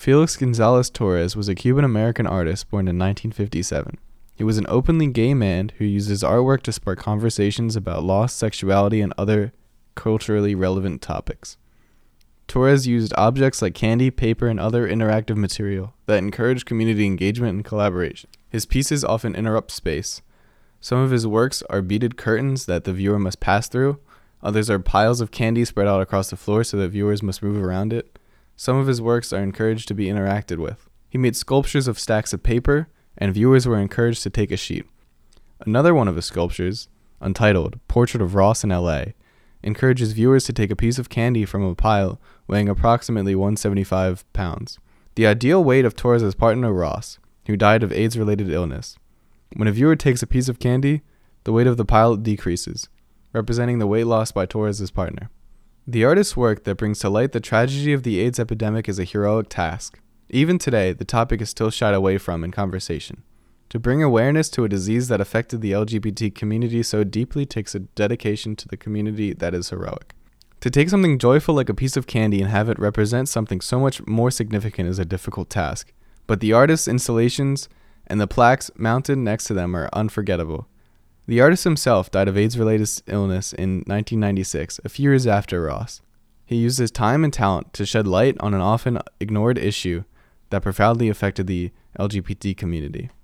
Felix Gonzalez Torres was a Cuban-American artist born in 1957. He was an openly gay man who used his artwork to spark conversations about loss, sexuality, and other culturally relevant topics. Torres used objects like candy, paper, and other interactive material that encouraged community engagement and collaboration. His pieces often interrupt space. Some of his works are beaded curtains that the viewer must pass through. Others are piles of candy spread out across the floor so that viewers must move around it. Some of his works are encouraged to be interacted with. He made sculptures of stacks of paper, and viewers were encouraged to take a sheet. Another one of his sculptures, untitled Portrait of Ross in L.A., encourages viewers to take a piece of candy from a pile weighing approximately 175 pounds. The ideal weight of Torres' partner Ross, who died of AIDS-related illness. When a viewer takes a piece of candy, the weight of the pile decreases, representing the weight lost by Torres' partner. The artist's work that brings to light the tragedy of the AIDS epidemic is a heroic task. Even today, the topic is still shied away from in conversation. To bring awareness to a disease that affected the LGBT community so deeply takes a dedication to the community that is heroic. To take something joyful like a piece of candy and have it represent something so much more significant is a difficult task. But the artist's installations and the plaques mounted next to them are unforgettable. The artist himself died of AIDS-related illness in 1996, a few years after Ross. He used his time and talent to shed light on an often ignored issue that profoundly affected the LGBT community.